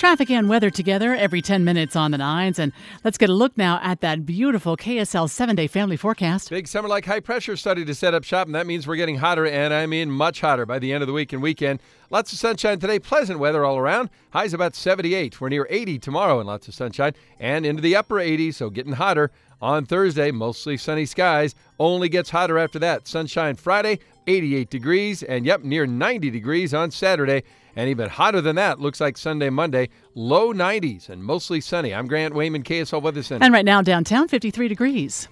Traffic and weather together every 10 minutes on the nines. And let's get a look now at that beautiful KSL 7-day family forecast. Big summer-like high-pressure study to set up shop, and that means we're getting hotter, and I mean much hotter by the end of the week and weekend. Lots of sunshine today, pleasant weather all around. Highs about 78. We're near 80 tomorrow and lots of sunshine, and into the upper 80s, so getting hotter. On Thursday, mostly sunny skies. Only gets hotter after that. Sunshine Friday, 88 degrees, and near 90 degrees on Saturday. And even hotter than that, looks like Sunday, Monday, low 90s and mostly sunny. I'm Grant Wayman, KSL Weather Center. And right now downtown, 53 degrees.